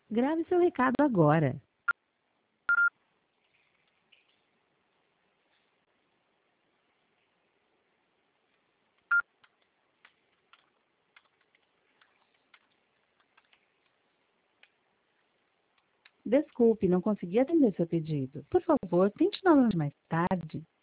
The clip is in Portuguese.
Grave seu recado agora. Desculpe, não consegui atender seu pedido. Por favor, tente novamente mais tarde.